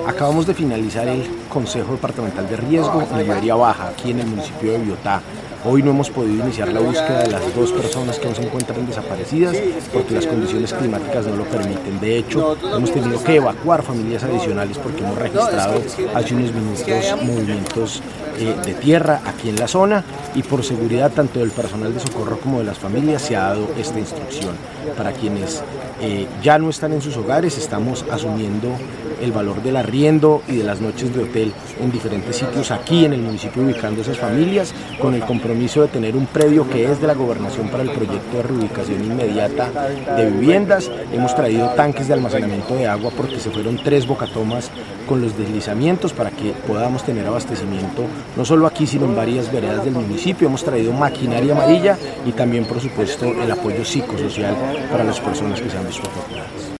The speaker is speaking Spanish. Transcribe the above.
Acabamos de finalizar el Consejo Departamental de Riesgo en Liberia Baja, aquí en el municipio de Biotá. Hoy no hemos podido iniciar la búsqueda de las 2 personas que aún se encuentran desaparecidas porque las condiciones climáticas no lo permiten. De hecho, hemos tenido que evacuar familias adicionales porque hemos registrado hace unos minutos movimientos de tierra aquí en la zona, y por seguridad tanto del personal de socorro como de las familias se ha dado esta instrucción. Para quienes ya no están en sus hogares, estamos asumiendo el valor del arriendo y de las noches de hotel en diferentes sitios aquí en el municipio, ubicando esas familias con el compromiso de tener un predio que es de la gobernación para el proyecto de reubicación inmediata de viviendas. Hemos traído tanques de almacenamiento de agua porque se fueron 3 bocatomas con los deslizamientos para que podamos tener abastecimiento no solo aquí sino en varias veredas del municipio. Hemos traído maquinaria amarilla y también por supuesto el apoyo psicosocial para las personas que se han visto afectadas.